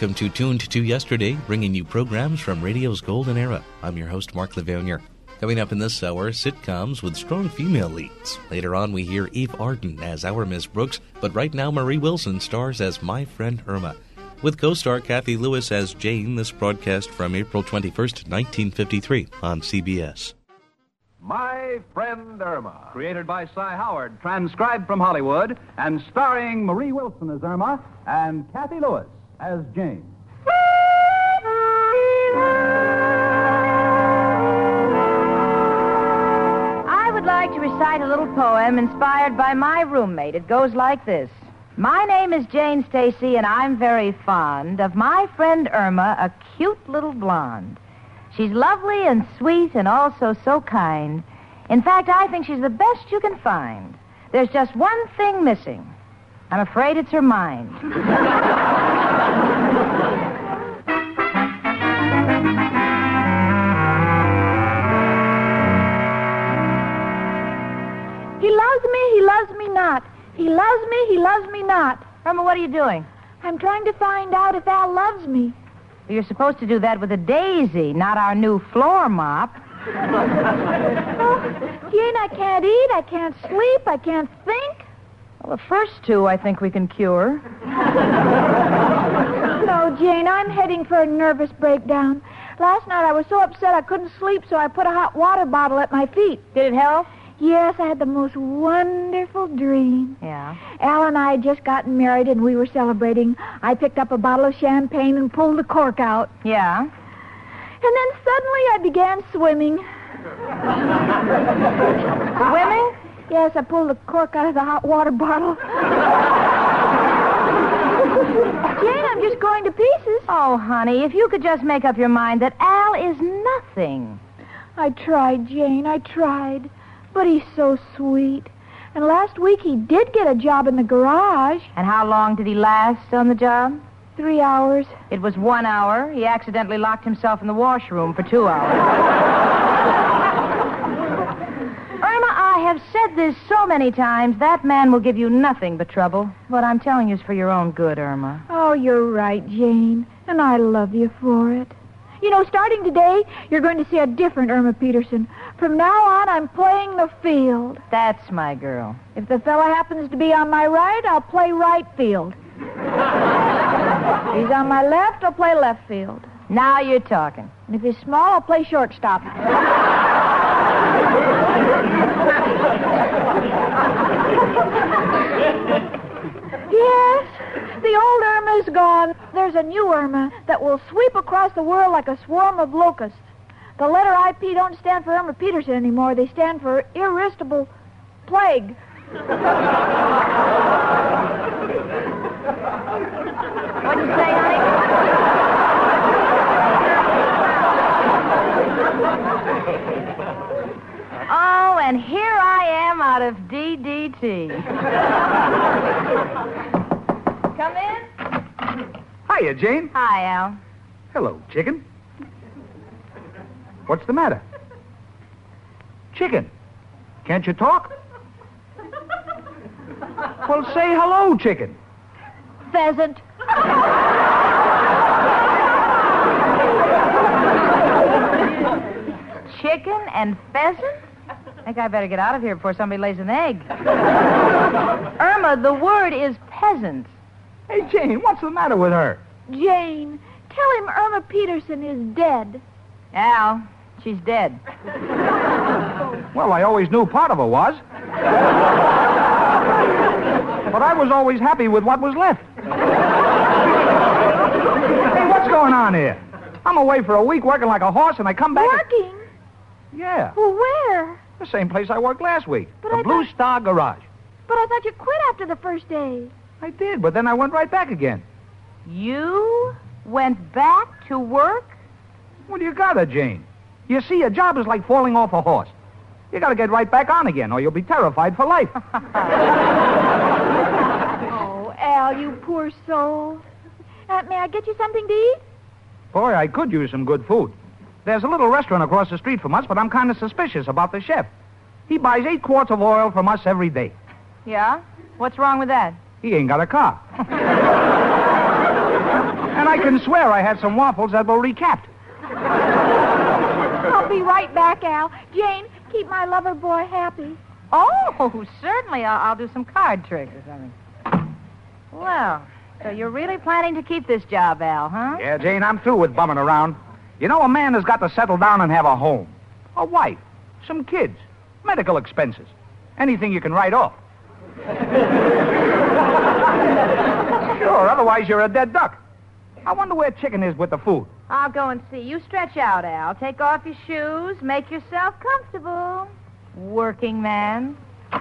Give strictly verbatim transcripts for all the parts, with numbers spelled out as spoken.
Welcome to Tuned to Yesterday, bringing you programs from radio's golden era. I'm your host, Mark Levanier. Coming up in this hour, sitcoms with strong female leads. Later on, we hear Eve Arden as our Miss Brooks, but right now, Marie Wilson stars as My Friend Irma. With co-star Kathy Lewis as Jane, this broadcast from April twenty-first, nineteen fifty-three on C B S. My Friend Irma, created by Cy Howard, transcribed from Hollywood, and starring Marie Wilson as Irma and Kathy Lewis as Jane. I would like to recite a little poem inspired by my roommate. It goes like this. My name is Jane Stacy, and I'm very fond of my friend Irma, a cute little blonde. She's lovely and sweet and also so kind. In fact, I think she's the best you can find. There's just one thing missing. I'm afraid it's her mind. He loves me, he loves me not. He loves me, he loves me not. Irma, what are you doing? I'm trying to find out if Al loves me. You're supposed to do that with a daisy, not our new floor mop. Oh, Jane, I can't eat, I can't sleep, I can't think. Well, the first two I think we can cure. No, Jane, I'm heading for a nervous breakdown. Last night I was so upset I couldn't sleep, so I put a hot water bottle at my feet. Did it help? Yes, I had the most wonderful dream. Yeah. Al and I had just gotten married, and we were celebrating. I picked up a bottle of champagne and pulled the cork out. Yeah. And then suddenly I began swimming. Swimming? Yes, I pulled the cork out of the hot water bottle. Jane, I'm just going to pieces. Oh, honey, if you could just make up your mind that Al is nothing. I tried, Jane, I tried. But he's so sweet. And last week he did get a job in the garage. And how long did he last on the job? Three hours. It was one hour. He accidentally locked himself in the washroom for two hours. Irma, I have said this so many times. That man will give you nothing but trouble. What I'm telling you is for your own good, Irma. Oh, you're right, Jane. And I love you for it. You know, starting today, you're going to see a different Irma Peterson. From now on, I'm playing the field. That's my girl. If the fella happens to be on my right, I'll play right field. If he's on my left, I'll play left field. Now you're talking. And if he's small, I'll play shortstop. Yes, the old Irma's gone. There's a new Irma that will sweep across the world like a swarm of locusts. The letter I P don't stand for Irma Peterson anymore. They stand for irresistible plague. What'd you say, honey? Oh, and here I am out of D D T. Come in. Hiya, Jane. Hi, Al. Hello, chicken. What's the matter? Chicken, can't you talk? Well, say hello, chicken. Pheasant. Chicken and pheasant? I think I better get out of here before somebody lays an egg. Irma, the word is peasant. Hey, Jane, what's the matter with her? Jane, tell him Irma Peterson is dead. Al, she's dead. Well, I always knew part of her was. But I was always happy with what was left. Hey, what's going on here? I'm away for a week working like a horse, and I come back... Working? Yeah, Well, where? the same place I worked last week. But the I Blue thought- Star Garage. But I thought you quit after the first day. I did, but then I went right back again. You went back to work? What do you got her, Jane? You see, a job is like falling off a horse. You gotta get right back on again, or you'll be terrified for life. Oh, Al, you poor soul. Uh, may I get you something to eat? Boy, I could use some good food. There's a little restaurant across the street from us, but I'm kind of suspicious about the chef. He buys eight quarts of oil from us every day. Yeah? What's wrong with that? He ain't got a car. And I can swear I had some waffles that were recapped. I'll be right back, Al. Jane, keep my lover boy happy. Oh, certainly. I'll, I'll do some card tricks or something. Well, so you're really planning to keep this job, Al, huh? Yeah, Jane, I'm through with bumming around. You know, a man has got to settle down and have a home, a wife, some kids, medical expenses, anything you can write off. Sure, otherwise you're a dead duck. I wonder where Chicken is with the food. I'll go and see. You stretch out, Al. Take off your shoes. Make yourself comfortable. Working man.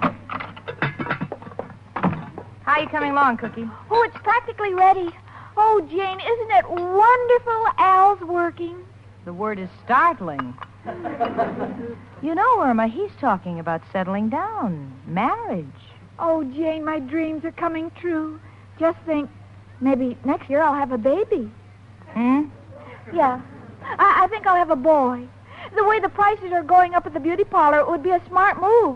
How you coming along, Cookie? Oh, it's practically ready. Oh, Jane, isn't it wonderful Al's working? The word is startling. You know, Irma, he's talking about settling down. Marriage. Oh, Jane, my dreams are coming true. Just think, maybe next year I'll have a baby. Hmm? Yeah. I, I think I'll have a boy. The way the prices are going up at the beauty parlor, it would be a smart move.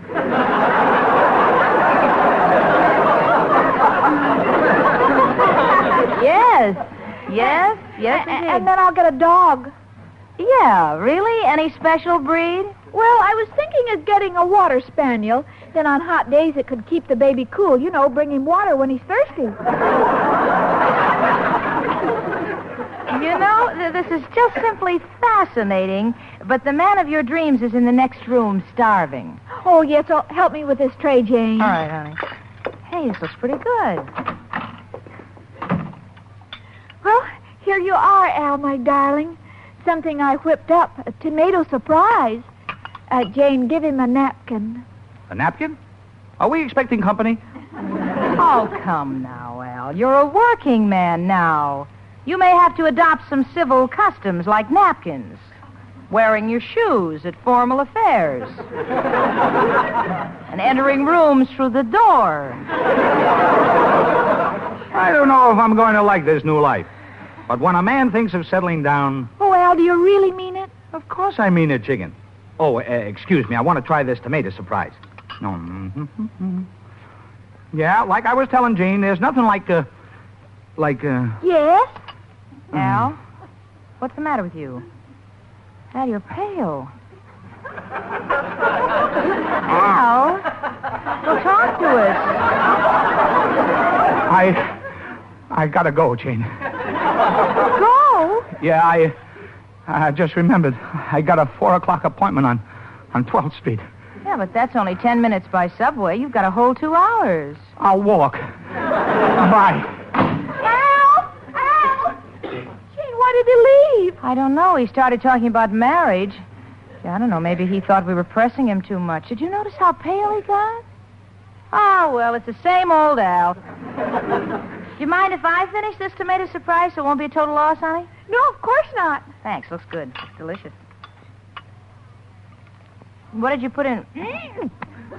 Yes. Yes. Yes, A- indeed. and then I'll get a dog. Yeah, really? Any special breed? Well, I was thinking of getting a water spaniel. Then on hot days it could keep the baby cool. You know, bring him water when he's thirsty. You know, th- this is just simply fascinating, but the man of your dreams is in the next room starving. Oh, yes, oh, help me with this tray, Jane. All right, honey. Hey, this looks pretty good. Well, here you are, Al, my darling. Something I whipped up, a tomato surprise. Uh, Jane, give him a napkin. A napkin? Are we expecting company? Oh, come now, Al. You're a working man now. You may have to adopt some civil customs like napkins, wearing your shoes at formal affairs, and entering rooms through the door. I don't know if I'm going to like this new life. But when a man thinks of settling down... Oh, Al, do you really mean it? Of course I mean it, Chicken. Oh, uh, excuse me. I want to try this tomato surprise. No. Mm-hmm. Yeah, like I was telling Jane, there's nothing like, uh... Like, uh... Yes? Al, what's the matter with you? Al, you're pale. Al, well, talk to us. I... I gotta go, Jane. Go? Yeah, I... I just remembered. I got a four o'clock appointment on, on twelfth Street. Yeah, but that's only ten minutes by subway. You've got a whole two hours. I'll walk. Bye. Al! Al! Jane, why did he leave? I don't know. He started talking about marriage. Yeah, I don't know. Maybe he thought we were pressing him too much. Did you notice how pale he got? Oh, well, it's the same old Al. Do you mind if I finish this tomato surprise so it won't be a total loss, honey? No, of course not. Thanks. Looks good. It's delicious. What did you put in? Mm.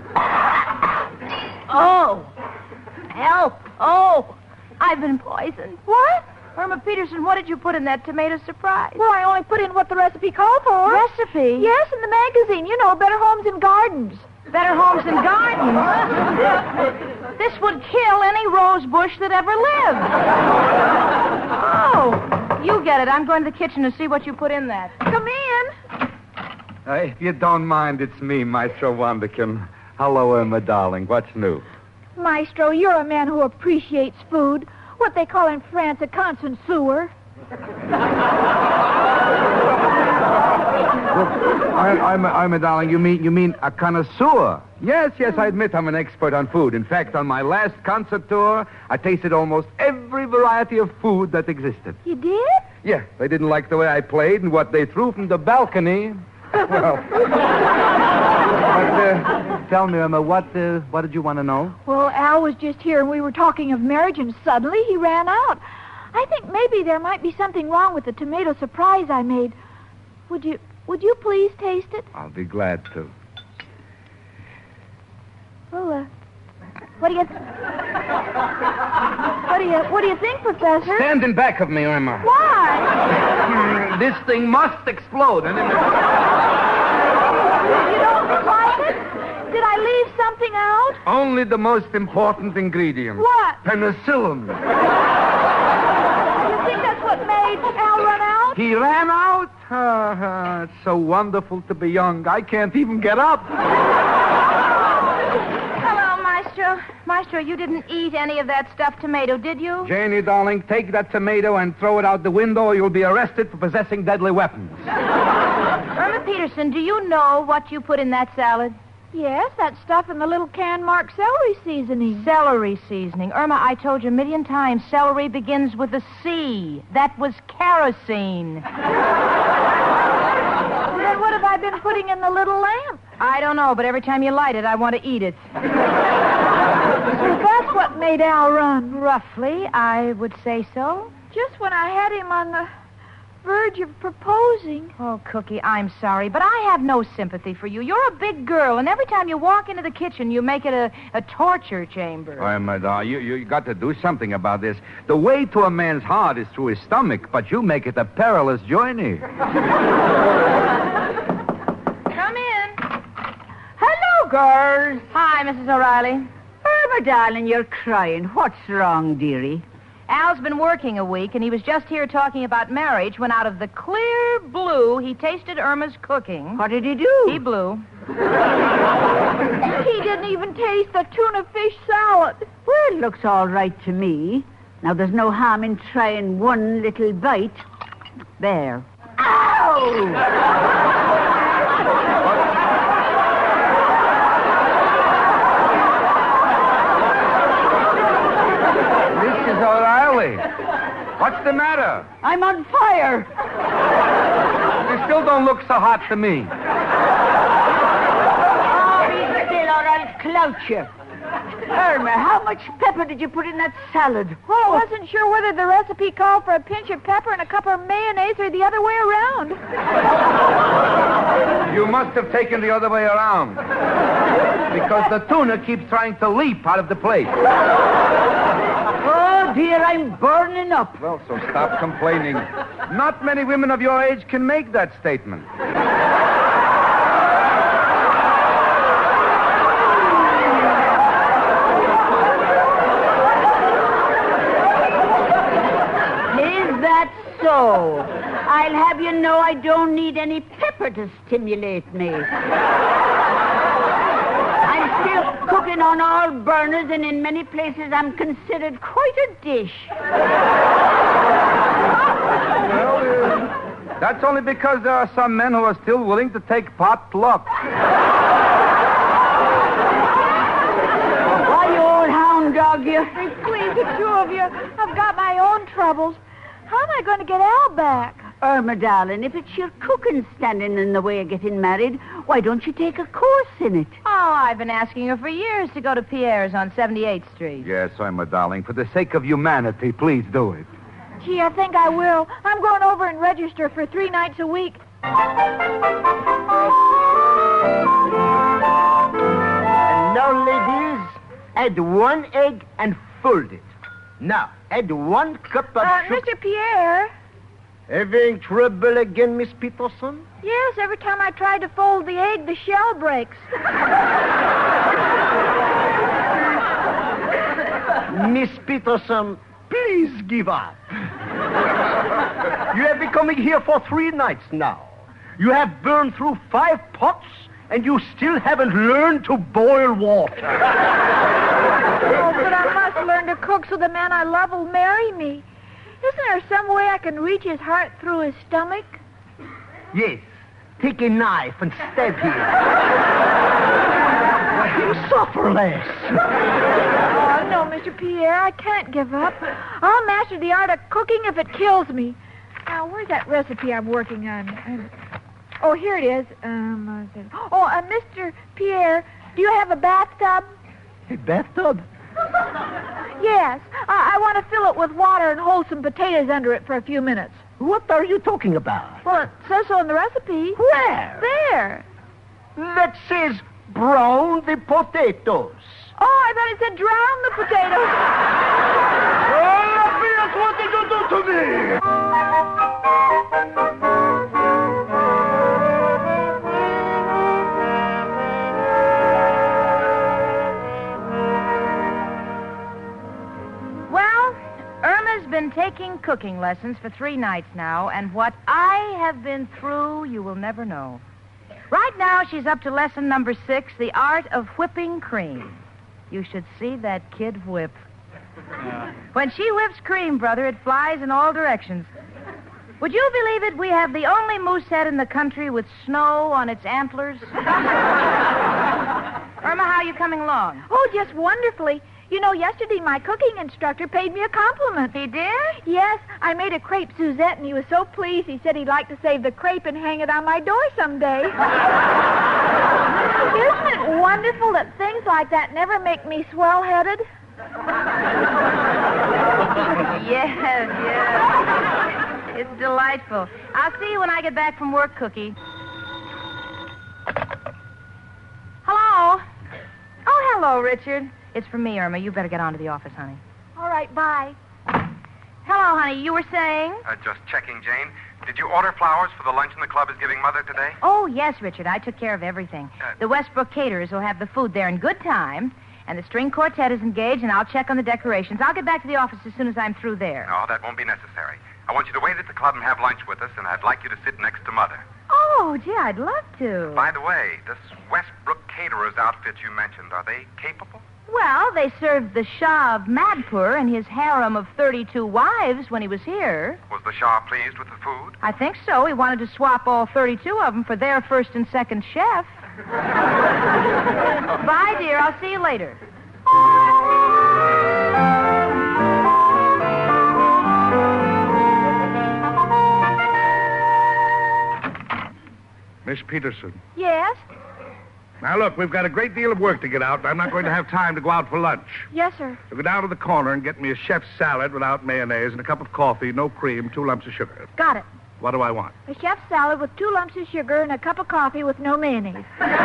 Oh! Help! Oh! I've been poisoned. What? Irma Peterson, what did you put in that tomato surprise? Well, I only put in what the recipe called for. Recipe? Yes, in the magazine. You know, Better Homes and Gardens. Better Homes and Gardens. This would kill any rose bush that ever lived. Oh, you get it. I'm going to the kitchen to see what you put in that. Come in. Uh, if you don't mind, it's me, Maestro Wonderkin. Hello, Irma, darling. What's new? Maestro, you're a man who appreciates food. What they call in France a connoisseur. I, I'm, I'm a darling. You mean you mean a connoisseur? Yes, yes, I admit I'm an expert on food. In fact, on my last concert tour, I tasted almost every variety of food that existed. You did? Yeah, they didn't like the way I played and what they threw from the balcony. Well, but uh, tell me, Irma, what uh, what did you want to know? Well, Al was just here and we were talking of marriage and suddenly he ran out. I think maybe there might be something wrong with the tomato surprise I made. Would you would you please taste it? I'll be glad to. Well, uh, what do you What do you what do you think, Professor? Stand in back of me, Irma. Why? This thing must explode. And You don't like it? Did I leave something out? only the most important ingredient. What? Penicillin. You think what made Al run out? He ran out? Uh, uh, it's so wonderful to be young. I can't even get up. Hello, Maestro. Maestro, you didn't eat any of that stuffed tomato, did you? Janie, darling, take that tomato and throw it out the window or you'll be arrested for possessing deadly weapons. Irma Peterson, do you know what you put in that salad? Yes, that stuff in the little can marked celery seasoning. Celery seasoning. Irma, I told you a million times, celery begins with a C. That was kerosene. Then what have I been putting in the little lamp? I don't know, but every time you light it, I want to eat it. So that's what made Al run. Roughly, I would say so. Just when I had him on the verge of proposing. Oh, Cookie, I'm sorry, but I have no sympathy for you. You're a big girl, and every time you walk into the kitchen, you make it a, a torture chamber. Why, my doll, you, you got to do something about this. The way to a man's heart is through his stomach, but you make it a perilous journey. Come in. Hello, girls. Hi, Missus O'Reilly. Irma, darling, you're crying. What's wrong, dearie? Al's been working a week, and he was just here talking about marriage when out of the clear blue, he tasted Irma's cooking. What did he do? He blew. He didn't even taste the tuna fish salad. Well, it looks all right to me. Now, there's no harm in trying one little bite. There. Ow! O'Reilly, what's the matter? I'm on fire. You still don't look so hot to me. Oh, be still or I'll clout you. Irma, how much pepper did you put in that salad? Well, I wasn't sure whether the recipe called for a pinch of pepper and a cup of mayonnaise or the other way around. You must have taken the other way around. Because the tuna keeps trying to leap out of the plate. Oh, dear, I'm burning up. Well, so stop complaining. Not many women of your age can make that statement. Is that so? I'll have you know I don't need any pepper to stimulate me. I'm still cooking on all burners, and in many places I'm considered quite a dish. Well, uh, that's only because there are some men who are still willing to take pot luck. Why, you old hound dog, you. Please, the two of you, I've got my own troubles. How am I going to get Al back? Irma, darling, if it's your cooking standing in the way of getting married, why don't you take a course in it? Oh, I've been asking her for years to go to Pierre's on seventy-eighth Street. Yes, Irma, darling. For the sake of humanity, please do it. Gee, I think I will. I'm going over and register for three nights a week. And now, ladies, add one egg and fold it. Now, add one cup of Uh, sugar. Mister Pierre? Having trouble again, Miss Peterson? Yes, every time I try to fold the egg, the shell breaks. Miss Peterson, please give up. You have been coming here for three nights now. You have burned through five pots, and you still haven't learned to boil water. Oh, but I must learn to cook so the man I love will marry me. Isn't there some way I can reach his heart through his stomach? Yes. Take a knife and stab him. Let him suffer less. Oh, no, Mister Pierre, I can't give up. I'll master the art of cooking if it kills me. Now, where's that recipe I'm working on? Um, oh, here it is. Um, oh, uh, Mister Pierre, do you have a bathtub? A bathtub? Yes. I, I want to fill it with water and hold some potatoes under it for a few minutes. What are you talking about? Well, it says so in the recipe. Where? There. That says brown the potatoes. Oh, I thought it said drown the potatoes. Oh, Pierce, what did you do to me? been taking cooking lessons for three nights now, and what I have been through, you will never know. Right now, she's up to lesson number six, the art of whipping cream. You should see that kid whip. Uh. When she whips cream, brother, it flies in all directions. Would you believe it? We have the only moose head in the country with snow on its antlers. Irma, how are you coming along? Oh, just wonderfully. You know, yesterday my cooking instructor paid me a compliment. He did? Yes. I made a crepe Suzette, and he was so pleased he said he'd like to save the crepe and hang it on my door someday. Isn't it wonderful that things like that never make me swell-headed? Yes, yes. It's delightful. I'll see you when I get back from work, Cookie. Hello? Oh, hello, Richard. It's from me, Irma. You better get on to the office, honey. All right, bye. Hello, honey. You were saying? Uh, just checking, Jane. Did you order flowers for the luncheon the club is giving Mother today? Oh, yes, Richard. I took care of everything. Uh, the Westbrook caterers will have the food there in good time, and the string quartet is engaged, and I'll check on the decorations. I'll get back to the office as soon as I'm through there. No, that won't be necessary. I want you to wait at the club and have lunch with us, and I'd like you to sit next to Mother. Oh, gee, I'd love to. By the way, this Westbrook caterers outfit you mentioned, are they capable? Well, they served the Shah of Madpur and his harem of thirty-two wives when he was here. Was the Shah pleased with the food? I think so. He wanted to swap all thirty-two of them for their first and second chef. Bye, dear. I'll see you later. Miss Peterson. Yes? Now, look, we've got a great deal of work to get out, and I'm not going to have time to go out for lunch. Yes, sir. So go down to the corner and get me a chef's salad without mayonnaise and a cup of coffee, no cream, two lumps of sugar. Got it. What do I want? A chef's salad with two lumps of sugar and a cup of coffee with no mayonnaise.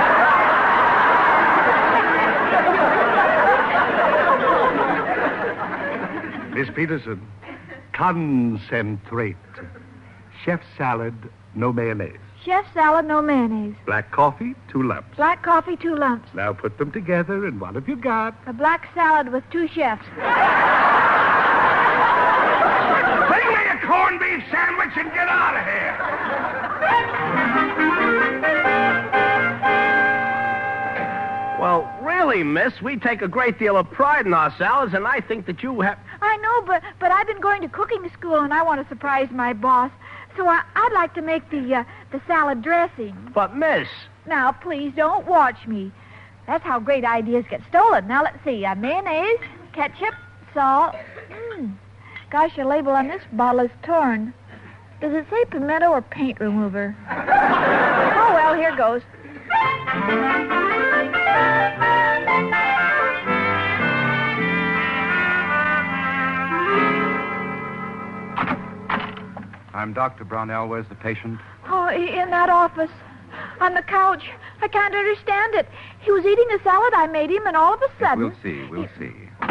Miss Peterson, concentrate. Chef's salad, no mayonnaise. Chef's salad, no mayonnaise. Black coffee, two lumps. Black coffee, two lumps. Now put them together, and what have you got? A black salad with two chefs. Bring me a corned beef sandwich and get out of here. Well, really, miss, we take a great deal of pride in our salads, and I think that you have... I know, but but I've been going to cooking school, and I want to surprise my boss. So I, I'd like to make the uh, the salad dressing. But, miss... Now, please don't watch me. That's how great ideas get stolen. Now, let's see. Uh, mayonnaise, ketchup, salt. Mm. Gosh, the label on this bottle is torn. Does it say pimento or paint remover? Oh, well, here goes. I'm Doctor Brownell. Where's the patient? Oh, in that office. On the couch. I can't understand it. He was eating the salad I made him, and all of a sudden... We'll see, we'll see.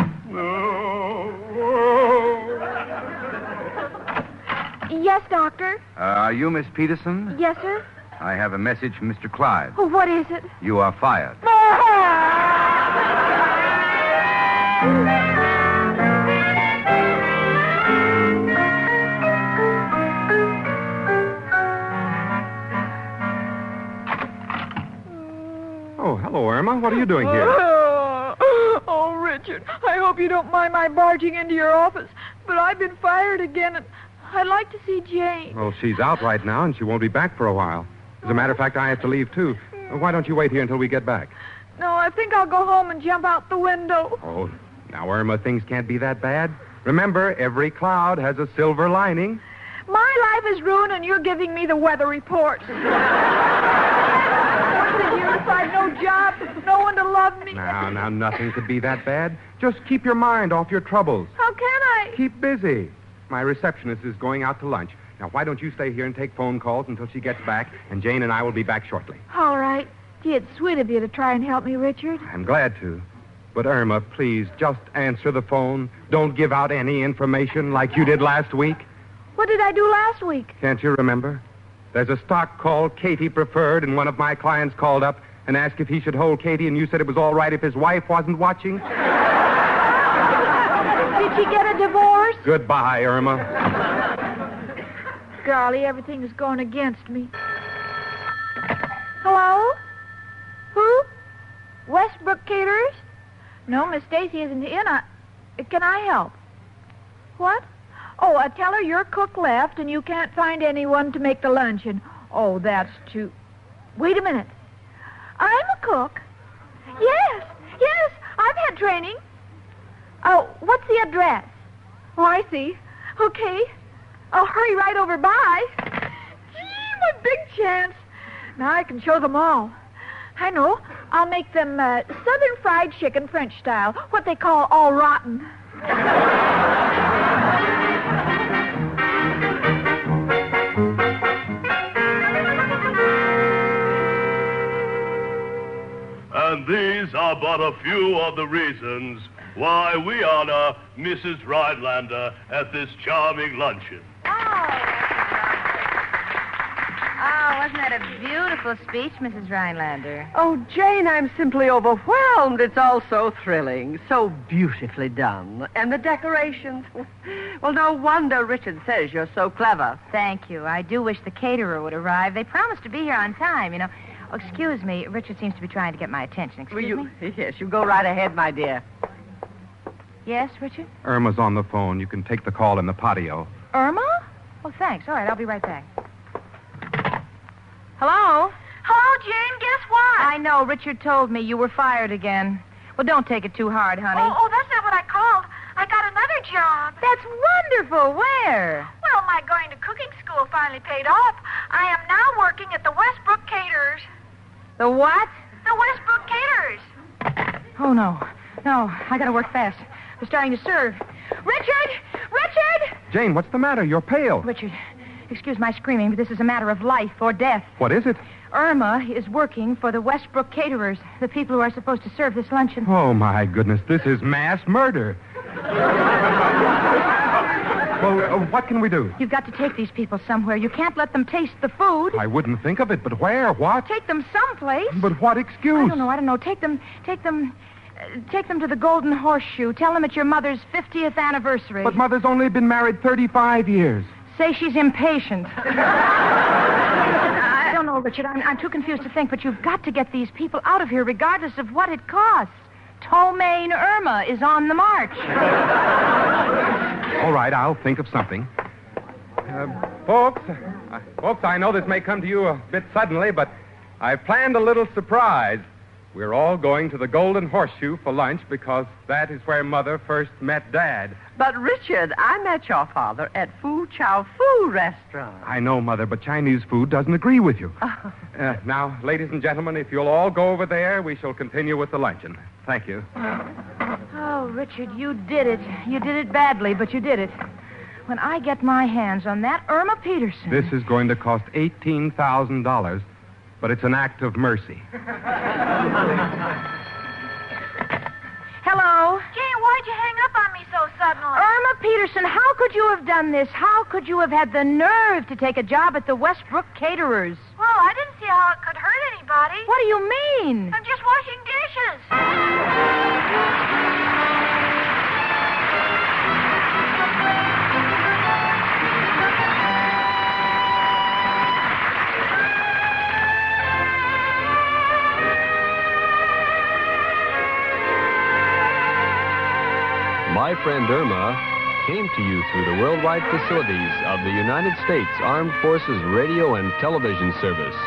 Yes, doctor? Uh, are you Miss Peterson? Yes, sir? I have a message from Mister Clyde. Oh, what is it? You are fired. Oh, hello, Irma. What are you doing here? Oh, oh, Richard, I hope you don't mind my barging into your office, but I've been fired again, and I'd like to see Jane. Well, she's out right now, and she won't be back for a while. As a matter of fact, I have to leave, too. Why don't you wait here until we get back? No, I think I'll go home and jump out the window. Oh, now, Irma, things can't be that bad. Remember, every cloud has a silver lining. My life is ruined, and you're giving me the weather report. What's the use? I've no job, no one to love me. Now, now, nothing could be that bad. Just keep your mind off your troubles. How can I? Keep busy. My receptionist is going out to lunch. Now, why don't you stay here and take phone calls until she gets back, and Jane and I will be back shortly. All right. Gee, it's sweet of you to try and help me, Richard. I'm glad to. But, Irma, please, just answer the phone. Don't give out any information like you did last week. What did I do last week? Can't you remember? There's a stock called Katie Preferred, and one of my clients called up and asked if he should hold Katie, and you said it was all right if his wife wasn't watching. Did she get a divorce? Goodbye, Irma. Golly, everything is going against me. Hello? Who? Westbrook Caterers? No, Miss Stacy isn't in. I, can I help? What? Oh, uh, tell her your cook left and you can't find anyone to make the luncheon. Oh, that's too... Wait a minute. I'm a cook. Yes, yes, I've had training. Oh, what's the address? Oh, I see. Okay. I'll hurry right over by. Gee, what big chance. Now I can show them all. I know. I'll make them uh, southern fried chicken, French style, what they call all rotten. And these are but a few of the reasons why we honor Missus Rhinelander at this charming luncheon. Oh, wasn't that a beautiful speech, Missus Rhinelander? Oh, Jane, I'm simply overwhelmed. It's all so thrilling, so beautifully done. And the decorations. Well, no wonder Richard says you're so clever. Thank you. I do wish the caterer would arrive. They promised to be here on time, you know. Oh, excuse me. Richard seems to be trying to get my attention. Excuse Will you, me? Yes, you go right ahead, my dear. Yes, Richard? Irma's on the phone. You can take the call in the patio. Irma? Oh, thanks. All right, I'll be right back. Hello? Hello, Jane. Guess what? I know. Richard told me you were fired again. Well, don't take it too hard, honey. Oh, oh, that's not what I called. I got another job. That's wonderful. Where? Well, my going to cooking school finally paid off. I am now working at the Westbrook Caterers. The what? The Westbrook Caterers. Oh, no. No, I gotta work fast. They're starting to serve. Richard! Richard! Jane, what's the matter? You're pale. Richard, excuse my screaming, but this is a matter of life or death. What is it? Irma is working for the Westbrook Caterers, the people who are supposed to serve this luncheon. Oh, my goodness. This is mass murder. Well, uh, what can we do? You've got to take these people somewhere. You can't let them taste the food. I wouldn't think of it, but where? What? Take them someplace. But what excuse? I don't know, I don't know. Take them, take them, uh, take them to the Golden Horseshoe. Tell them it's your mother's fiftieth anniversary. But Mother's only been married thirty-five years. Say she's impatient. I don't know, Richard. I'm, I'm too confused to think, but you've got to get these people out of here regardless of what it costs. Ptomaine Irma is on the march. All right, I'll think of something. Uh, folks, uh, folks, I know this may come to you a bit suddenly, but I've planned a little surprise. We're all going to the Golden Horseshoe for lunch because that is where Mother first met Dad. But, Richard, I met your father at Fu Chow Fu restaurant. I know, Mother, but Chinese food doesn't agree with you. Uh, now, ladies and gentlemen, if you'll all go over there, we shall continue with the luncheon. Thank you. Oh, Richard, you did it. You did it badly, but you did it. When I get my hands on that Irma Peterson... This is going to cost eighteen thousand dollars, but it's an act of mercy. Hello? Jane, why'd you hang up on me so suddenly? Irma Peterson, how could you have done this? How could you have had the nerve to take a job at the Westbrook Caterers? Well, I didn't see how it could hurt anybody. What do you mean? I'm just washing dishes. My Friend Irma came to you through the worldwide facilities of the United States Armed Forces Radio and Television Service.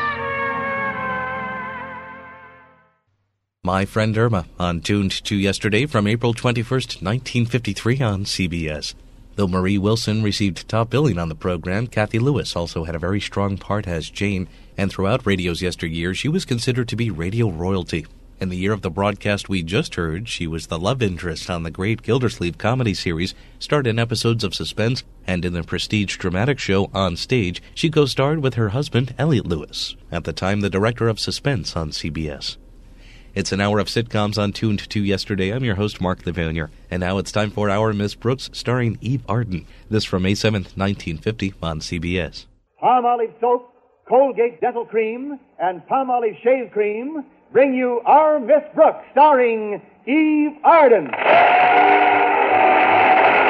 My Friend Irma, on Tuned to Yesterday from April twenty-first, nineteen fifty-three on C B S. Though Marie Wilson received top billing on the program, Kathy Lewis also had a very strong part as Jane, and throughout radio's yesteryear, she was considered to be radio royalty. In the year of the broadcast we just heard, she was the love interest on the great Gildersleeve comedy series, starred in episodes of Suspense, and in the prestige dramatic show On Stage, she co-starred with her husband, Elliot Lewis, at the time the director of Suspense on C B S. It's an hour of sitcoms on Tuned to Yesterday. I'm your host, Mark Levanier. And now it's time for Our Miss Brooks, starring Eve Arden. This from May seventh, nineteen fifty on C B S. Palmolive Soap, Colgate Dental Cream, and Palmolive Shave Cream bring you Our Miss Brooks, starring Eve Arden.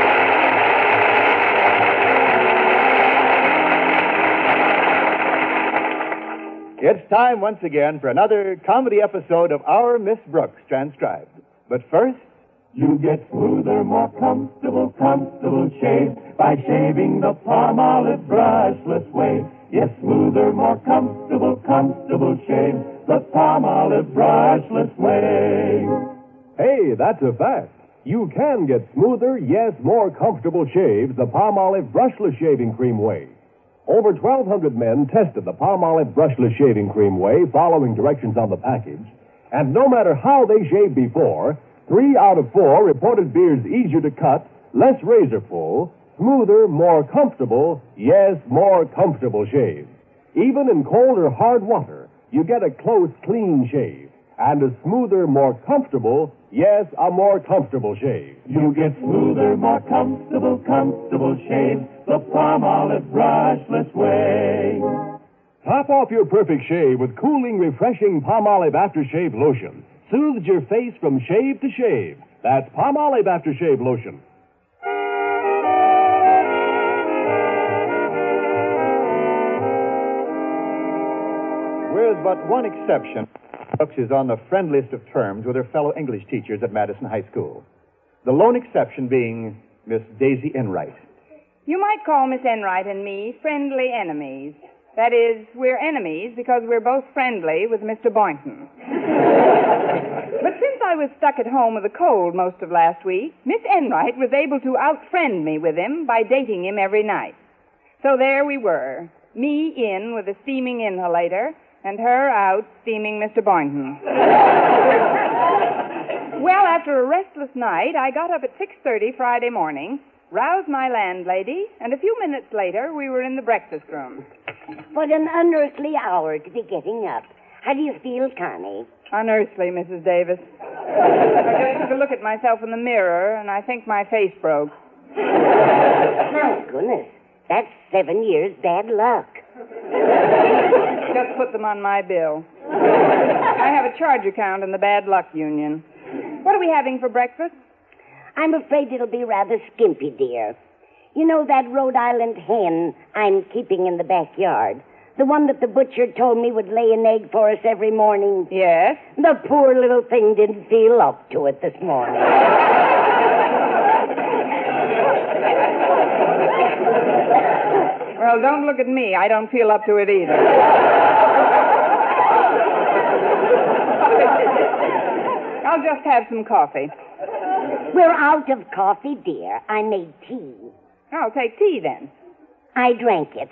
It's time once again for another comedy episode of Our Miss Brooks, transcribed. But first, you get smoother, more comfortable, comfortable shave by shaving the Palmolive brushless way. Yes, smoother, more comfortable, comfortable shave the Palmolive brushless way. Hey, that's a fact. You can get smoother, yes, more comfortable shaves the Palmolive brushless shaving cream way. Over twelve hundred men tested the Palmolive brushless shaving cream way following directions on the package, and no matter how they shaved before, three out of four reported beards easier to cut, less razor pull, smoother, more comfortable, yes, more comfortable shave. Even in cold or hard water, you get a close, clean shave. And a smoother, more comfortable, yes, a more comfortable shave. You get smoother, more comfortable, comfortable shave the Palmolive brushless way. Top off your perfect shave with cooling, refreshing Palmolive Aftershave Lotion. Soothes your face from shave to shave. That's Palmolive Aftershave Lotion. with but one exception, Brooks is on the friendliest of terms with her fellow English teachers at Madison High School. The lone exception being Miss Daisy Enright. You might call Miss Enright and me friendly enemies. That is, we're enemies because we're both friendly with Mister Boynton. But since I was stuck at home with a cold most of last week, Miss Enright was able to out-friend me with him by dating him every night. So there we were, me in with a steaming inhalator, and her out steaming Mister Boynton. Well, after a restless night, I got up at six thirty Friday morning, roused my landlady, and a few minutes later, we were in the breakfast room. What an unearthly hour to be getting up. How do you feel, Connie? Unearthly, Missus Davis. I just took a look at myself in the mirror, and I think my face broke. My goodness, that's seven years bad luck. Just put them on my bill. I have a charge account in the bad luck union. What are we having for breakfast? I'm afraid it'll be rather skimpy, dear. You know that Rhode Island hen I'm keeping in the backyard? The one that the butcher told me would lay an egg for us every morning? Yes. The poor little thing didn't feel up to it this morning. Well, don't look at me. I don't feel up to it either. I'll just have some coffee. We're out of coffee, dear. I made tea. I'll take tea, then. I drank it.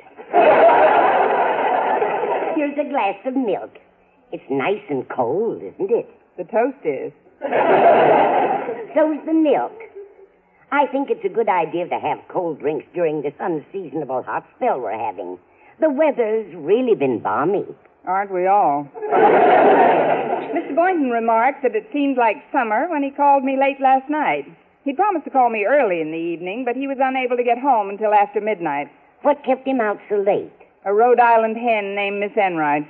Here's a glass of milk. It's nice and cold, isn't it? The toast is. So's the milk. I think it's a good idea to have cold drinks during this unseasonable hot spell we're having. The weather's really been balmy. Aren't we all? Mister Boynton remarked that it seemed like summer when he called me late last night. He promised to call me early in the evening, but he was unable to get home until after midnight. What kept him out so late? A Rhode Island hen named Miss Enright.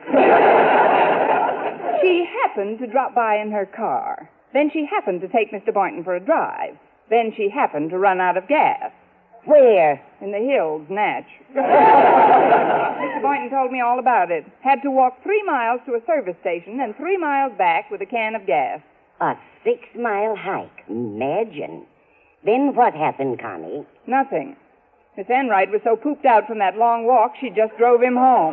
She happened to drop by in her car. Then she happened to take Mister Boynton for a drive. Then she happened to run out of gas. Where? In the hills, Natch. Mister Boynton told me all about it. Had to walk three miles to a service station and three miles back with a can of gas. A six-mile hike. Imagine. Then what happened, Connie? Nothing. Miss Enright was so pooped out from that long walk, she just drove him home.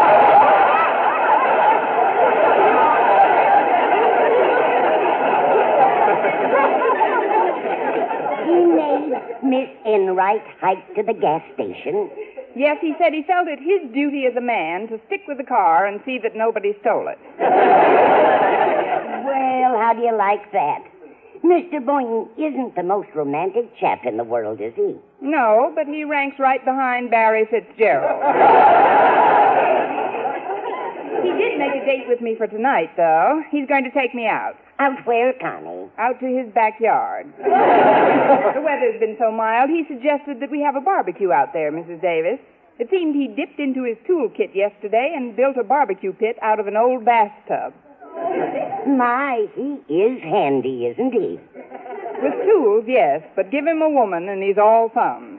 He made Miss Enright hike to the gas station? Yes, he said he felt it his duty as a man to stick with the car and see that nobody stole it. Well, how do you like that? Mister Boynton isn't the most romantic chap in the world, is he? No, but he ranks right behind Barry Fitzgerald. He did make a date with me for tonight, though. He's going to take me out. Out where, Connie? Out to his backyard. The weather's been so mild, he suggested that we have a barbecue out there, Missus Davis. It seemed he dipped into his toolkit yesterday and built a barbecue pit out of an old bathtub. My, he is handy, isn't he? With tools, yes, but give him a woman and he's all thumbs.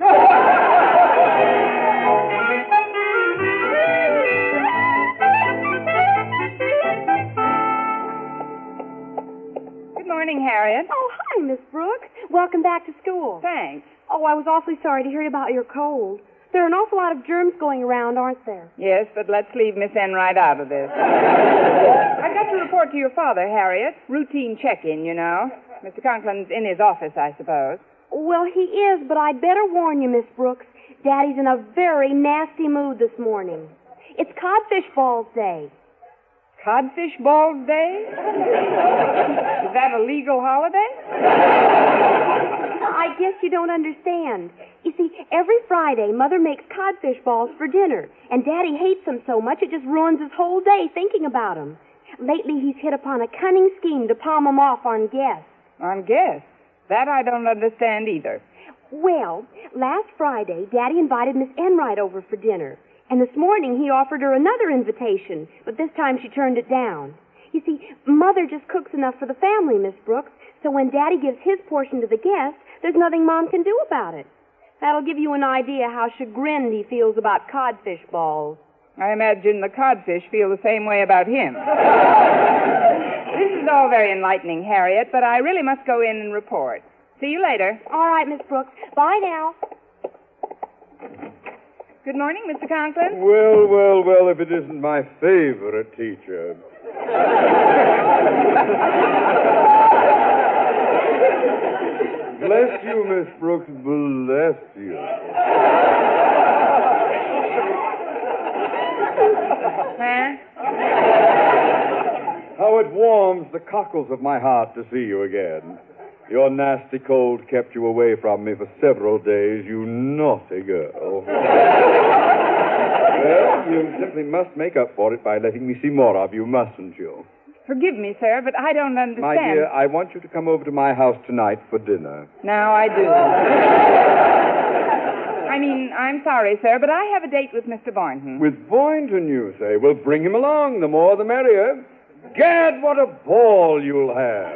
morning, Harriet. Oh, hi, Miss Brooks. Welcome back to school. Thanks. Oh, I was awfully sorry to hear about your cold. There are an awful lot of germs going around, aren't there? Yes, but let's leave Miss Enright out of this. I've got to report to your father, Harriet. Routine check-in, you know. Mister Conklin's in his office, I suppose. Well, he is, but I'd better warn you, Miss Brooks. Daddy's in a very nasty mood this morning. It's Codfish Balls Day. Codfish Balls Day? Is that a legal holiday? I guess you don't understand. You see, every Friday, Mother makes codfish balls for dinner, and Daddy hates them so much it just ruins his whole day thinking about them. Lately, he's hit upon a cunning scheme to palm them off on guests. On guests? That I don't understand either. Well, last Friday, Daddy invited Miss Enright over for dinner. And this morning, he offered her another invitation, but this time she turned it down. You see, Mother just cooks enough for the family, Miss Brooks, so when Daddy gives his portion to the guests, there's nothing Mom can do about it. That'll give you an idea how chagrined he feels about codfish balls. I imagine the codfish feel the same way about him. This is all very enlightening, Harriet, but I really must go in and report. See you later. All right, Miss Brooks. Bye now. Good morning, Mister Conklin. Well, well, well, if it isn't my favorite teacher. Bless you, Miss Brooks. Bless you. Huh? How it warms the cockles of my heart to see you again. Your nasty cold kept you away from me for several days, you naughty girl. Well, you simply must make up for it by letting me see more of you, mustn't you? Forgive me, sir, but I don't understand. My dear, I want you to come over to my house tonight for dinner. Now I do. I mean, I'm sorry, sir, but I have a date with Mister Boynton. With Boynton, you say? Well, bring him along. The more, the merrier. Gad, what a ball you'll have.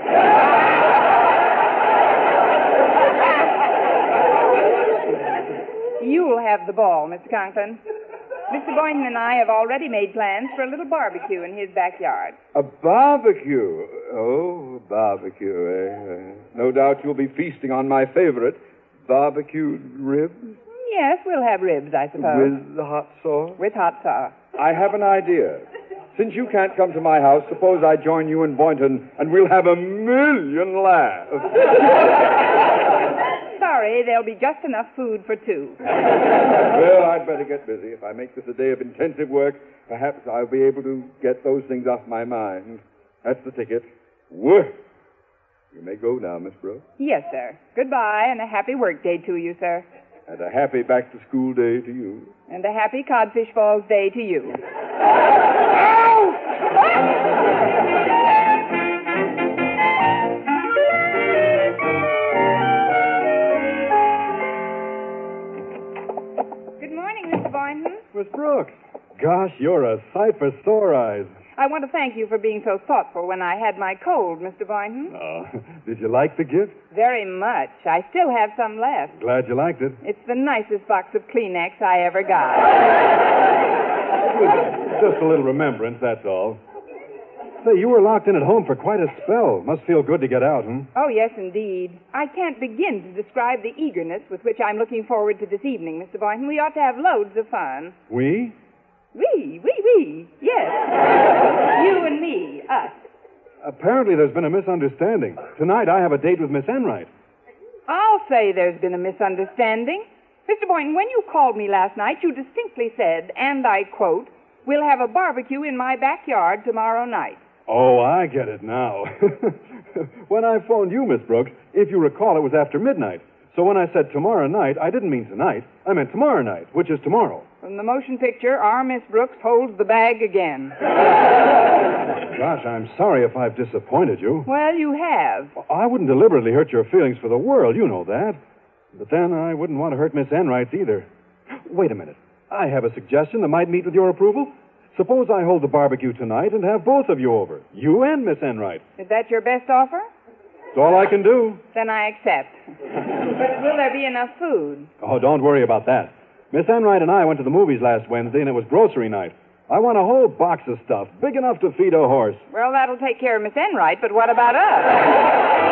You'll have the ball, Mister Conklin. Mister Boynton and I have already made plans for a little barbecue in his backyard. A barbecue? Oh, a barbecue, eh? No doubt you'll be feasting on my favorite, barbecued ribs. Yes, we'll have ribs, I suppose. With the hot sauce? With hot sauce. I have an idea. Since you can't come to my house, suppose I join you in Boynton, and we'll have a million laughs. Sorry, there'll be just enough food for two. Well, I'd better get busy. If I make this a day of intensive work, perhaps I'll be able to get those things off my mind. That's the ticket. Work. You may go now, Miss Brooks. Yes, sir. Goodbye, and a happy work day to you, sir. And a happy back-to-school day to you. And a happy Codfish Falls day to you. Good morning, Mister Boynton. Miss Brooks. Gosh, you're a sight for sore eyes. I want to thank you for being so thoughtful when I had my cold, Mister Boynton. Oh, did you like the gift? Very much. I still have some left. Glad you liked it. It's the nicest box of Kleenex I ever got. It was just a little remembrance, that's all. Say, you were locked in at home for quite a spell. Must feel good to get out, hmm? Oh, yes, indeed. I can't begin to describe the eagerness with which I'm looking forward to this evening, Mister Boynton. We ought to have loads of fun. We? We, we, we, yes. You and me, us. Apparently there's been a misunderstanding. Tonight I have a date with Miss Enright. I'll say there's been a misunderstanding. Mister Boynton, when you called me last night, you distinctly said, and I quote, "We'll have a barbecue in my backyard tomorrow night." Oh, I get it now. When I phoned you, Miss Brooks, if you recall, it was after midnight. So when I said tomorrow night, I didn't mean tonight. I meant tomorrow night, which is tomorrow. From the motion picture, our Miss Brooks holds the bag again. Gosh, I'm sorry if I've disappointed you. Well, you have. I wouldn't deliberately hurt your feelings for the world, you know that. But then I wouldn't want to hurt Miss Enright's either. Wait a minute. I have a suggestion that might meet with your approval. Suppose I hold the barbecue tonight and have both of you over. You and Miss Enright. Is that your best offer? It's all I can do. Then I accept. But will there be enough food? Oh, don't worry about that. Miss Enright and I went to the movies last Wednesday, and it was grocery night. I want a whole box of stuff, big enough to feed a horse. Well, that'll take care of Miss Enright, but what about us?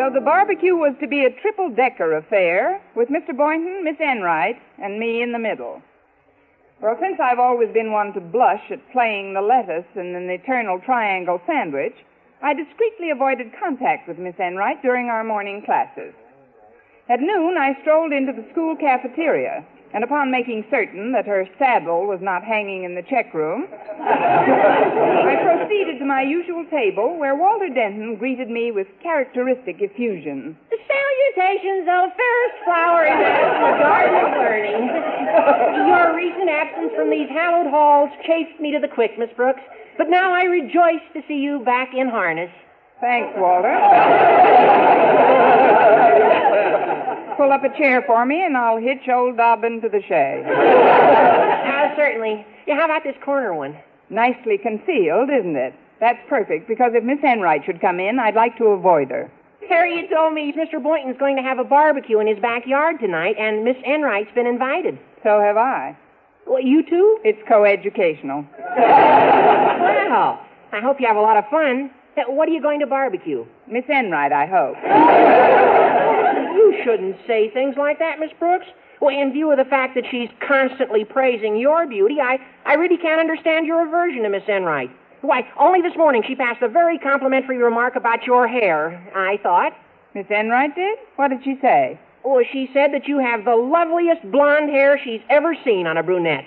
So the barbecue was to be a triple-decker affair with Mister Boynton, Miss Enright, and me in the middle. Well, since I've always been one to blush at playing the lettuce in an eternal triangle sandwich, I discreetly avoided contact with Miss Enright during our morning classes. At noon, I strolled into the school cafeteria, and upon making certain that her saddle was not hanging in the check room, I proceeded to my usual table, where Walter Denton greeted me with characteristic effusion. Salutations of fairest flowering in the garden of learning. Your recent absence from these hallowed halls chafed me to the quick, Miss Brooks, but now I rejoice to see you back in harness. Thanks, Walter. Pull up a chair for me, and I'll hitch old Dobbin to the shay. Uh, certainly. Yeah, how about this corner one? Nicely concealed, isn't it? That's perfect, because if Miss Enright should come in, I'd like to avoid her. Harriet told me Mister Boynton's going to have a barbecue in his backyard tonight, and Miss Enright's been invited. So have I. Well, you too? It's coeducational. Well, I hope you have a lot of fun. Uh, What are you going to barbecue? Miss Enright, I hope. You shouldn't say things like that, Miss Brooks. Well, in view of the fact that she's constantly praising your beauty, I, I really can't understand your aversion to Miss Enright. Why, only this morning she passed a very complimentary remark about your hair, I thought. Miss Enright did? What did she say? Oh, she said that you have the loveliest blonde hair she's ever seen on a brunette.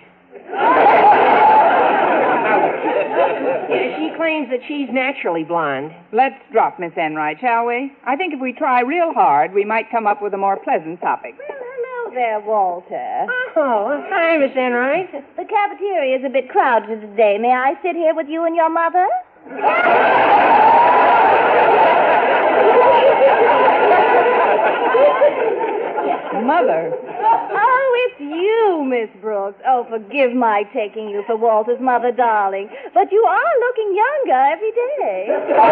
Yeah, she claims that she's naturally blonde. Let's drop Miss Enright, shall we? I think if we try real hard, we might come up with a more pleasant topic. Hello there, Walter. Oh, hi, Miss Enright. The cafeteria is a bit crowded today. May I sit here with you and your mother? Mother. Oh, it's you, Miss Brooks. Oh, forgive my taking you for Walter's mother, darling. But you are looking younger every day.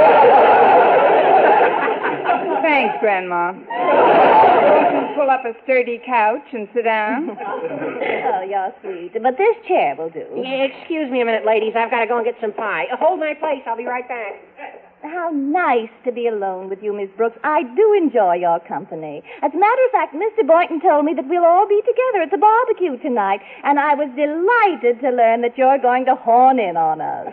Thanks, Grandma. Won't you pull up a sturdy couch and sit down? Oh, you're sweet. But this chair will do. Yeah, excuse me a minute, ladies. I've got to go and get some pie. Uh, hold my place. I'll be right back. How nice to be alone with you, Miss Brooks. I do enjoy your company. As a matter of fact, Mister Boynton told me that we'll all be together at the barbecue tonight, and I was delighted to learn that you're going to horn in on us.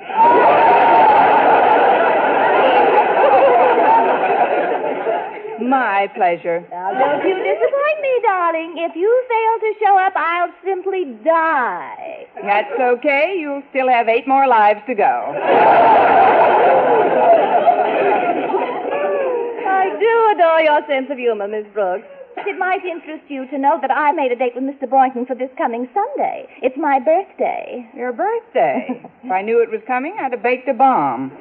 My pleasure. Now, don't you disappoint me, darling. If you fail to show up, I'll simply die. That's okay. You'll still have eight more lives to go. I do adore your sense of humor, Miss Brooks. It might interest you to know that I made a date with Mister Boynton for this coming Sunday. It's my birthday. Your birthday? If I knew it was coming, I'd have baked a bomb.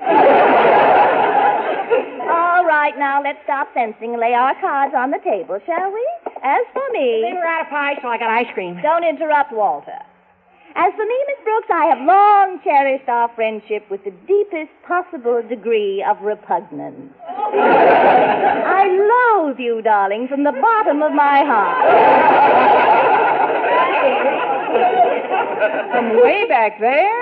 All right, now let's stop fencing and lay our cards on the table, shall we? As for me... They were out of pie, so I got ice cream. Don't interrupt, Walter. As for me, Miss Brooks, I have long cherished our friendship with the deepest possible degree of repugnance. I loathe you, darling, from the bottom of my heart. From way back there?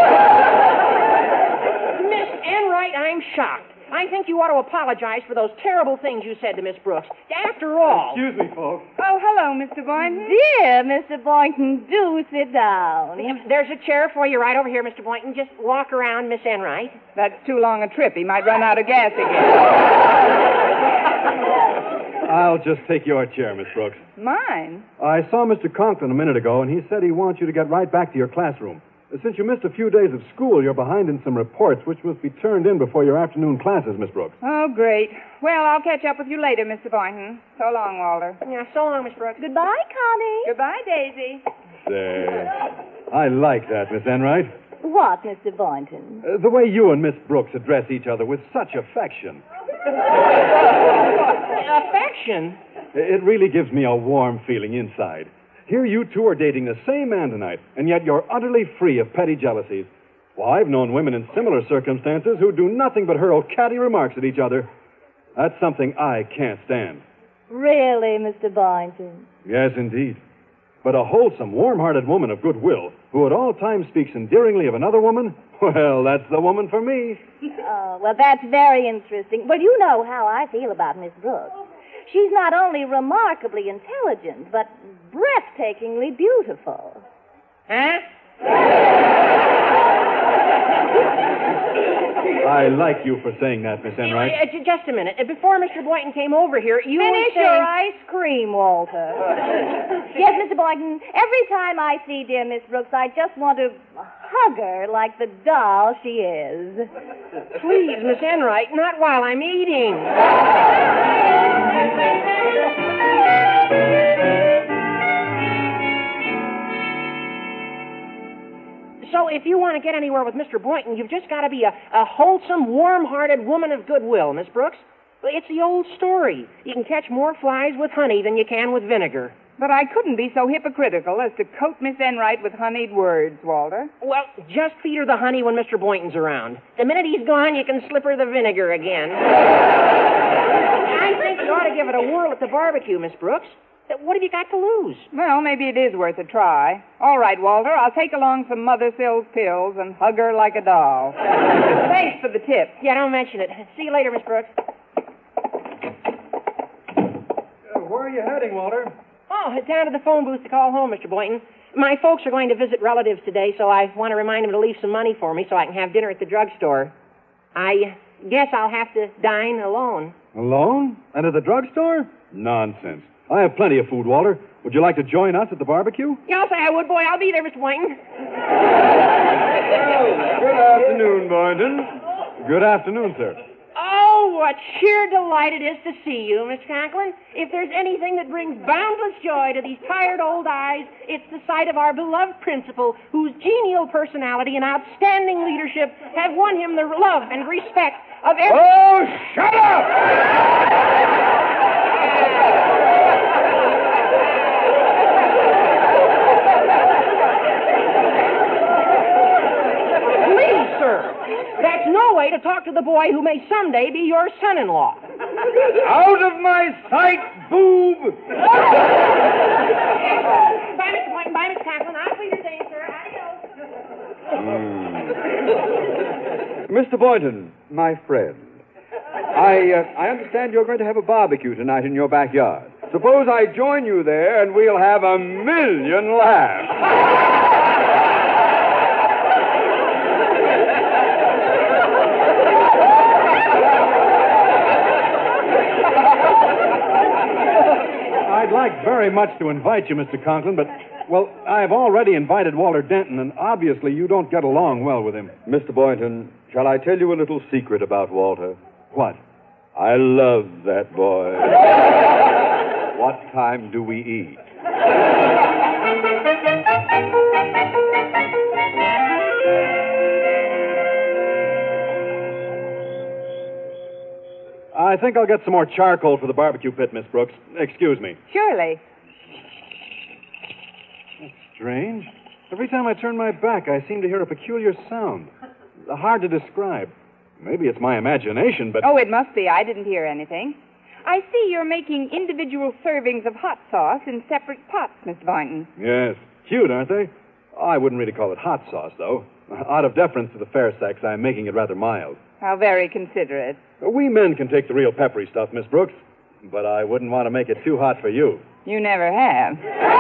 Miss Enright, I'm shocked. I think you ought to apologize for those terrible things you said to Miss Brooks. After all... Excuse me, folks. Oh, hello, Mister Boynton. Dear Mister Boynton, do sit down. There's a chair for you right over here, Mister Boynton. Just walk around, Miss Enright. That's too long a trip. He might run out of gas again. I'll just take your chair, Miss Brooks. Mine? I saw Mister Conklin a minute ago, and he said he wants you to get right back to your classroom. Since you missed a few days of school, you're behind in some reports which must be turned in before your afternoon classes, Miss Brooks. Oh, great. Well, I'll catch up with you later, Mister Boynton. So long, Walter. Yeah, so long, Miss Brooks. Goodbye, Connie. Goodbye, Daisy. There. I like that, Miss Enright. What, Mister Boynton? Uh, the way you and Miss Brooks address each other with such affection. Affection? It really gives me a warm feeling inside. Here you two are dating the same man tonight, and yet you're utterly free of petty jealousies. Well, I've known women in similar circumstances who do nothing but hurl catty remarks at each other. That's something I can't stand. Really, Mister Boynton? Yes, indeed. But a wholesome, warm-hearted woman of goodwill who at all times speaks endearingly of another woman, well, that's the woman for me. Oh, well, that's very interesting. Well, you know how I feel about Miss Brooks. She's not only remarkably intelligent, but breathtakingly beautiful. Huh? I like you for saying that, Miss Enright. Uh, uh, just a minute. Uh, Before Mister Boynton came over here, you Finish were saying... your ice cream, Walter. Yes, Mister Boynton, every time I see dear Miss Brooks, I just want to hug her like the doll she is. Please, Miss Enright, not while I'm eating. So if you want to get anywhere with Mister Boynton, you've just got to be a, a wholesome, warm-hearted woman of goodwill, Miss Brooks. It's the old story. You can catch more flies with honey than you can with vinegar. But I couldn't be so hypocritical as to coat Miss Enright with honeyed words, Walter. Well, just feed her the honey when Mister Boynton's around. The minute he's gone, you can slip her the vinegar again. I think you ought to give it a whirl at the barbecue, Miss Brooks. What have you got to lose? Well, maybe it is worth a try. All right, Walter, I'll take along some Mother Sill's pills and hug her like a doll. Thanks for the tip. Yeah, don't mention it. See you later, Miss Brooks. Uh, where are you heading, Walter? Oh, down to the phone booth to call home, Mister Boynton. My folks are going to visit relatives today, so I want to remind them to leave some money for me so I can have dinner at the drugstore. I guess I'll have to dine alone. Alone? And at the drugstore? Nonsense. I have plenty of food, Walter. Would you like to join us at the barbecue? Yeah, I'll say I would, boy. I'll be there, Mister Boynton. Well, good afternoon, Boynton. Good afternoon, sir. Oh, what sheer delight it is to see you, Miss Conklin. If there's anything that brings boundless joy to these tired old eyes, it's the sight of our beloved principal, whose genial personality and outstanding leadership have won him the love and respect of every... Oh, shut up! Please, sir. That's no way to talk to the boy who may someday be your son-in-law. Out of my sight, boob! Bye, Mister Boynton. Bye, Miss Conklin. I'll see you day, sir. Adios. Mm. Mister Boynton, my friend, I, uh, I understand you're going to have a barbecue tonight in your backyard. Suppose I join you there and we'll have a million laughs. I'd like very much to invite you, Mister Conklin, but, well, I've already invited Walter Denton, and obviously you don't get along well with him. Mister Boynton, shall I tell you a little secret about Walter? What? I love that boy. What time do we eat? I think I'll get some more charcoal for the barbecue pit, Miss Brooks. Excuse me. Surely. That's strange. Every time I turn my back, I seem to hear a peculiar sound. Hard to describe. Maybe it's my imagination, but... Oh, it must be. I didn't hear anything. I see you're making individual servings of hot sauce in separate pots, Mister Boynton. Yes. Cute, aren't they? I wouldn't really call it hot sauce, though. Out of deference to the fair sex, I'm making it rather mild. How very considerate. We men can take the real peppery stuff, Miss Brooks, but I wouldn't want to make it too hot for you. You never have.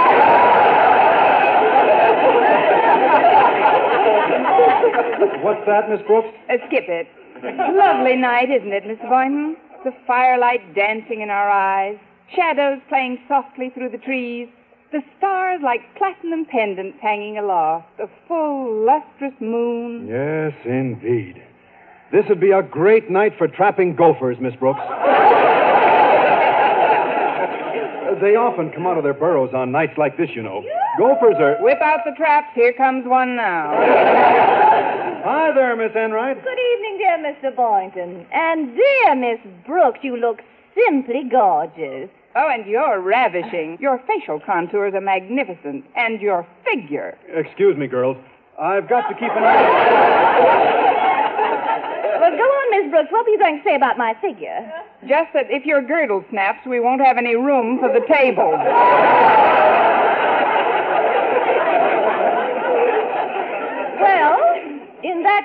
What's that, Miss Brooks? Uh, skip it. Lovely night, isn't it, Mister Boynton? The firelight dancing in our eyes, shadows playing softly through the trees, the stars like platinum pendants hanging aloft, a full, lustrous moon. Yes, indeed. This would be a great night for trapping gophers, Miss Brooks. They often come out of their burrows on nights like this, you know. Gophers are... Whip out the traps. Here comes one now. Hi there, Miss Enright. Good evening, dear Mister Boynton. And dear Miss Brooks, you look simply gorgeous. Oh, and you're ravishing. Your facial contours are magnificent. And your figure. Excuse me, girls. I've got to keep an eye... Well, go on, Miss Brooks. What were you going to say about my figure? Just that if your girdle snaps, we won't have any room for the table.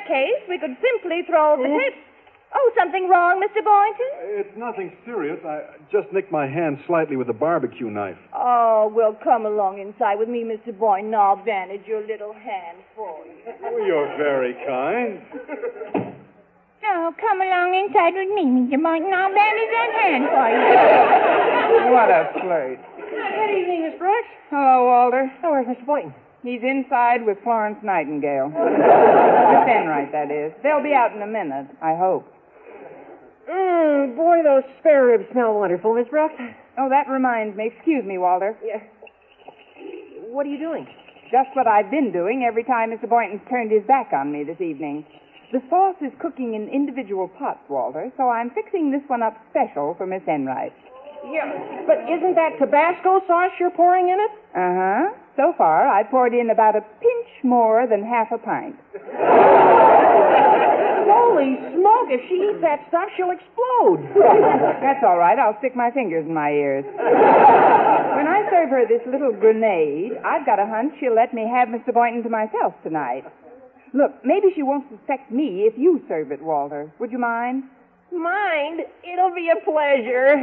that case, we could simply throw the tape. Oh, something wrong, Mister Boynton? It's nothing serious. I just nicked my hand slightly with the barbecue knife. Oh, well, come along inside with me, Mister Boynton. I'll bandage your little hand for you. Oh, you're very kind. Oh, come along inside with me, Mister Boynton. I'll bandage that hand for you. What a flirt. Good evening, Miss Brooks. Hello, Walter. Oh, where's Mister Boynton? He's inside with Florence Nightingale. Miss Enright, that is. They'll be out in a minute, I hope. Mmm, boy, those spare ribs smell wonderful, Miss Brooks. Oh, that reminds me. Excuse me, Walter. Yeah. What are you doing? Just what I've been doing every time Mister Boynton's turned his back on me this evening. The sauce is cooking in individual pots, Walter, so I'm fixing this one up special for Miss Enright. Yeah, but isn't that Tabasco sauce you're pouring in it? Uh-huh. So far, I've poured in about a pinch more than half a pint. Holy smoke, if she eats that stuff, she'll explode. That's all right. I'll stick my fingers in my ears. When I serve her this little grenade, I've got a hunch she'll let me have Mister Boynton to myself tonight. Look, maybe she won't suspect me if you serve it, Walter. Would you mind? Mind? It'll be a pleasure.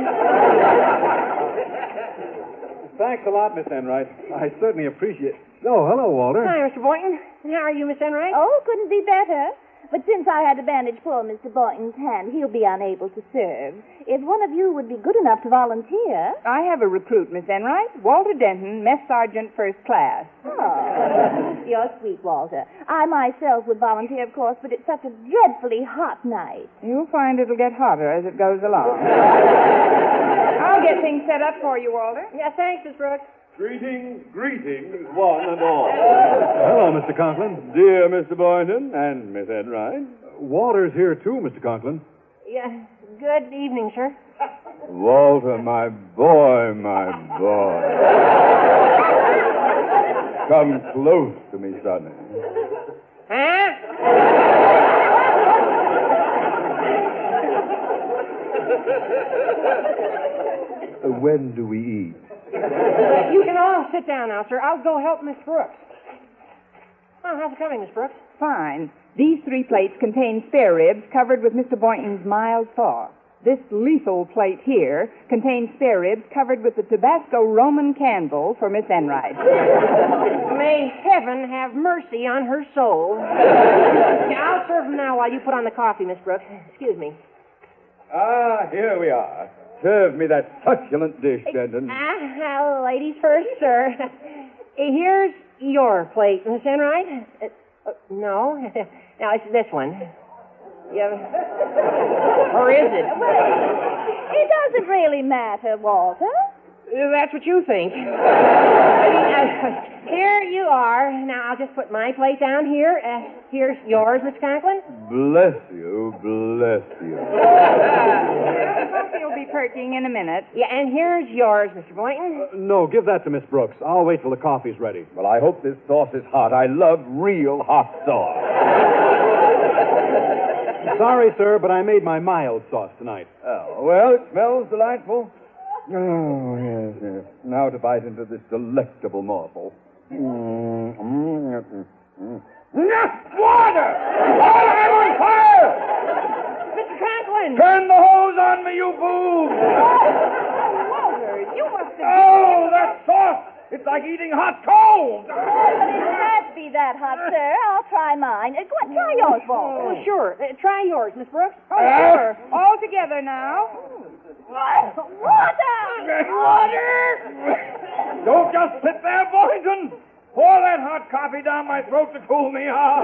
Thanks a lot, Miss Enright. I certainly appreciate it. Oh, hello, Walter. Hi, Mister Boynton. How are you, Miss Enright? Oh, couldn't be better. But since I had to bandage poor Mister Boynton's hand, he'll be unable to serve. If one of you would be good enough to volunteer. I have a recruit, Miss Enright. Walter Denton, Mess Sergeant First Class. Oh, you're sweet, Walter. I myself would volunteer, of course, but it's such a dreadfully hot night. You'll find it'll get hotter as it goes along. I'll get things set up for you, Walter. Yeah, thanks, Miss Brooks. Greetings, greetings, one and all. Hello, Mister Conklin. Dear Mister Boynton and Miss Enright. Walter's here, too, Mister Conklin. Yeah, good evening, sir. Walter, my boy, my boy. Come close to me, Sonny. Huh? When do we eat? You can all sit down now, sir. I'll go help Miss Brooks. Oh, how's it coming, Miss Brooks? Fine. These three plates contain spare ribs covered with Mister Boynton's mild sauce. This lethal plate here contains spare ribs covered with the Tabasco Roman candle for Miss Enright. May heaven have mercy on her soul. Yeah, I'll serve them now while you put on the coffee, Miss Brooks. Excuse me. Ah, here we are. Serve me that succulent dish, Denton. Ah, ladies first, sir. Here's your plate, Miss Enright. Uh, uh, no. Now, it's this one. Yeah. Or is it? It doesn't really matter, Walter. Uh, That's what you think. Uh, here you are. Now, I'll just put my plate down here. Uh, here's yours, Miss Conklin. Bless you, bless you. You'll be perking in a minute. Yeah, and here's yours, Mister Boynton. Uh, no, give that to Miss Brooks. I'll wait till the coffee's ready. Well, I hope this sauce is hot. I love real hot sauce. Sorry, sir, but I made my mild sauce tonight. Oh, well, it smells delightful. Oh, yes, yes. Now to bite into this delectable morsel. Mm, mm, mm, mm. Water! Water, I'm on fire! Mister Conklin! Turn the hose on me, you boob! Walter, you must have... Oh, that sauce! It's like eating hot coals! It can't be that hot, sir. I'll try mine. Uh, go on, try yours, Walter. Oh, sure. Uh, try yours, Miss Brooks. Oh, sure. All together now. Water! Water! Don't just sit there, Boynton! Pour that hot coffee down my throat to cool me off.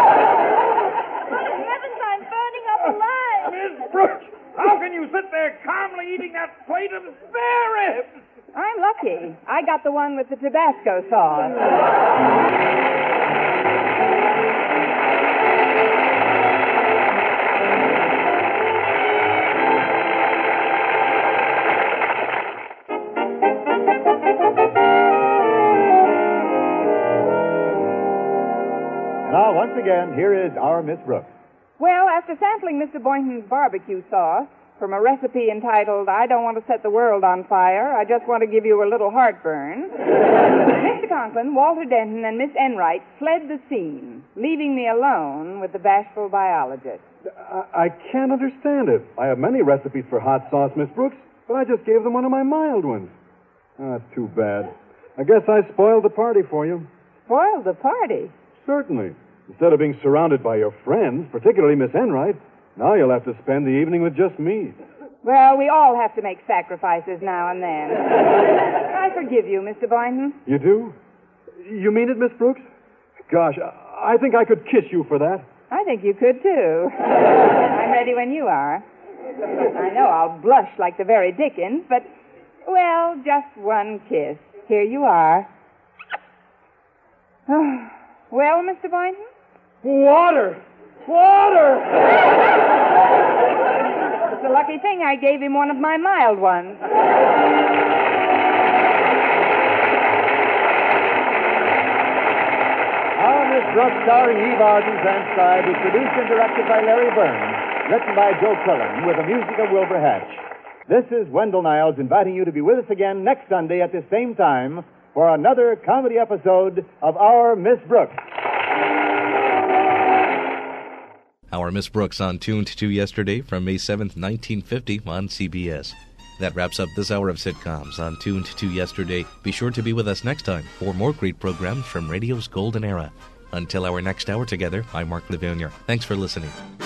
Good heavens, I'm burning up alive. Miss Brooks, how can you sit there calmly eating that plate of spare ribs? I'm lucky. I got the one with the Tabasco sauce. Now, once again, here is our Miss Brooks. Well, after sampling Mister Boynton's barbecue sauce from a recipe entitled I Don't Want to Set the World on Fire, I Just Want to Give You a Little Heartburn, Mister Conklin, Walter Denton, and Miss Enright fled the scene. leaving me alone with the bashful biologist. I, I can't understand it. I have many recipes for hot sauce, Miss Brooks, but I just gave them one of my mild ones. Oh, that's too bad. I guess I spoiled the party for you. Spoiled the party? Certainly. Instead of being surrounded by your friends, particularly Miss Enright, now you'll have to spend the evening with just me. Well, we all have to make sacrifices now and then. I forgive you, Mister Boynton. You do? You mean it, Miss Brooks? Gosh, I think I could kiss you for that. I think you could, too. I'm ready when you are. I know I'll blush like the very Dickens, but, well, just one kiss. Here you are. Well, Mister Boynton? Water! Water! It's a lucky thing I gave him one of my mild ones. Our Miss Brooks, starring Eve Arden, transcribed, was produced and directed by Larry Burns, written by Joe Quillen, with the music of Wilbur Hatch. This is Wendell Niles inviting you to be with us again next Sunday at the same time for another comedy episode of Our Miss Brooks. Our Miss Brooks on Tuned to Yesterday from May seventh, nineteen fifty on C B S. That wraps up this hour of sitcoms on Tuned to Yesterday. Be sure to be with us next time for more great programs from radio's golden era. Until our next hour together, I'm Mark Levonier. Thanks for listening.